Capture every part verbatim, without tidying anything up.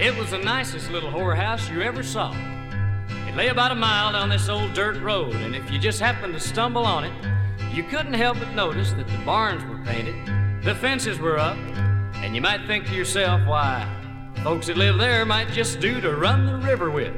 It was the nicest little whorehouse you ever saw. It lay about a mile down this old dirt road, and if you just happened to stumble on it, you couldn't help but notice that the barns were painted, the fences were up, and you might think to yourself, why, folks that live there might just do to run the river with.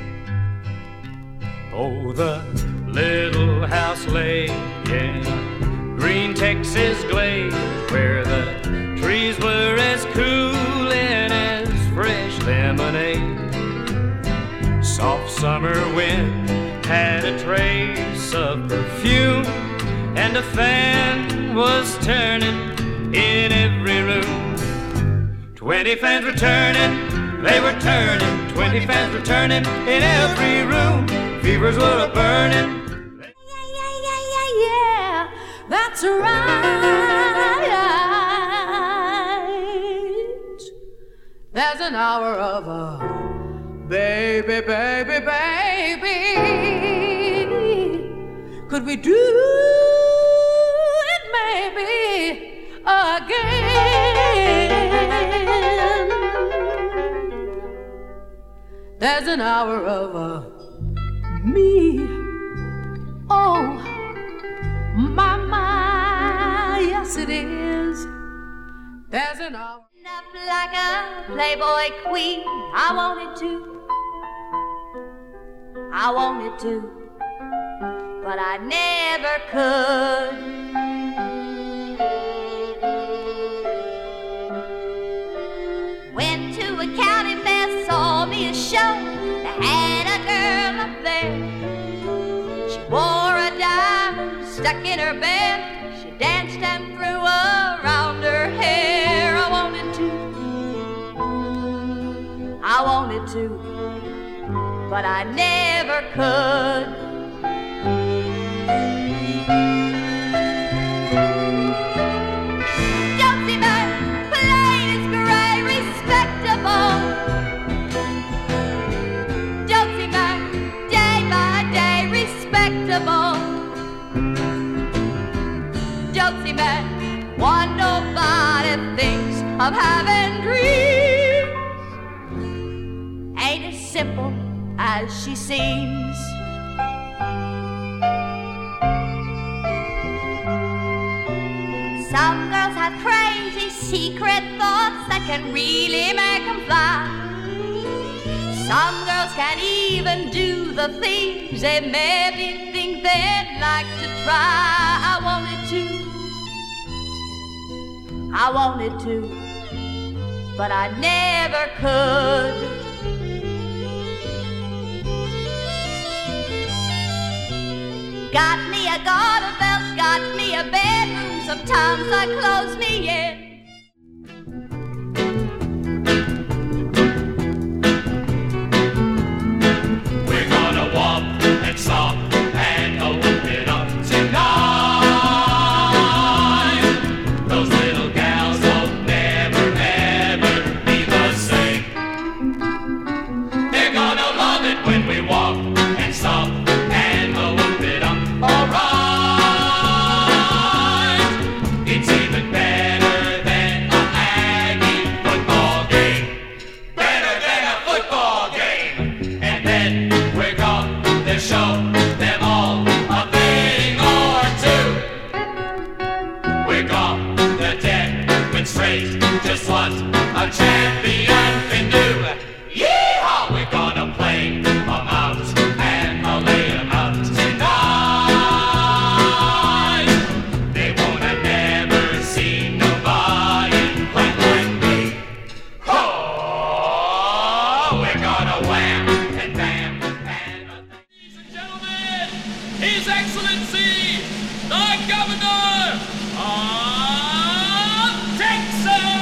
Oh, the little house lay in a green Texas glade, where the trees were as cool and as fresh lemonade. Soft summer wind had a trace of perfume, and a fan was turning in every room. Twenty fans were turning, they were turning, twenty fans were turning in every room. Fevers were a-burning. Yeah, yeah, yeah, yeah, yeah, that's right. There's an hour of a baby, baby, baby. Could we do it maybe again? There's an hour of a me. Oh, my, my, yes it is. There's an hour. Up like a Playboy queen, I wanted to, I wanted to, but I never could. Went to a county fair, saw me a show, they had a girl up there. She wore a diamond stuck in her bed, she danced and threw around her hair. I wanted to, I wanted to, but I never could. Josie Bird, plain as gray, respectable. Josie Bird, day by day, respectable. Josie Bird, one nobody thinks of having dreams. Ain't as simple as she seems. Some girls have crazy secret thoughts that can really make them fly. Some girls can't even do the things they maybe think they'd like to try. I wanted to, I wanted to, but I never could. Got me a garter belt, got me a bedroom, sometimes I close me in. We're gonna walk and stop and open it up tonight. Those little gals will never ever be the same. They're gonna love it when we walk and stop and open it up. Alright, it's even better than a Aggie football game. Better than a football game. And then we're gonna show them all a thing or two. We're gonna demonstrate just what a champion can do. Yeehaw! We're gonna play 'em out and I'll lay 'em out tonight. They won't have never seen nobody quite like me. Oh, we're gonna wham and bam and a Ladies and gentlemen, His Excellency, the Governor of Texas!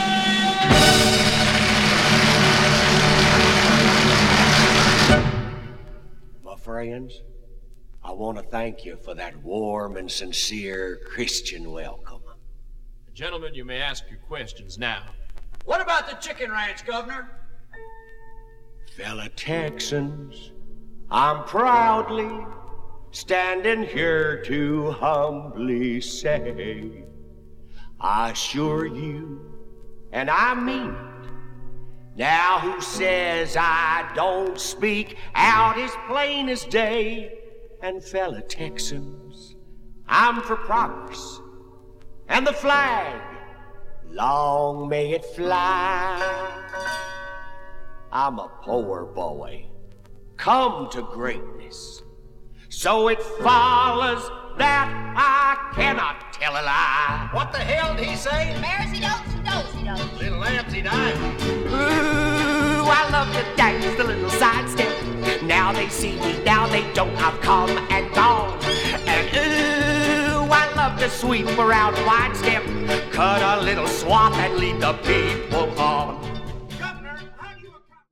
My friends, I want to thank you for that warm and sincere Christian welcome. Gentlemen, you may ask your questions now. What about the chicken ranch, Governor? Fellow Texans, I'm proudly standing here to humbly say, I assure you, and I mean it, Now who says I don't speak out as plain as day? And fellow Texans, I'm for progress. And the flag, long may it fly. I'm a poor boy, come to greatness. So it follows that I cannot tell a lie. What the hell did he say? Bearsy dozy dozy dozy. Little lambsy died. Ooh, I love to dance the little sidestep. Now they see me, now they don't. I've come and gone. And ooh, I love to sweep around a wide step. Cut a little swath and lead the people on. Governor, how do you account?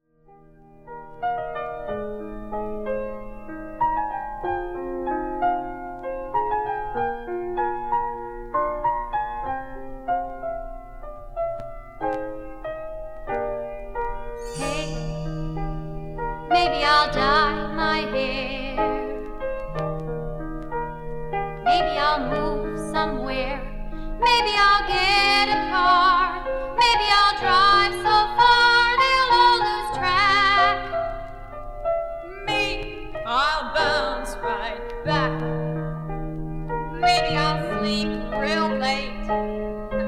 Hey, maybe I'll dye my hair. Maybe I'll move somewhere. Maybe I'll get a car. Maybe I'll drive so far they'll all lose track. Me, I'll bounce right back. Maybe I'll sleep real late.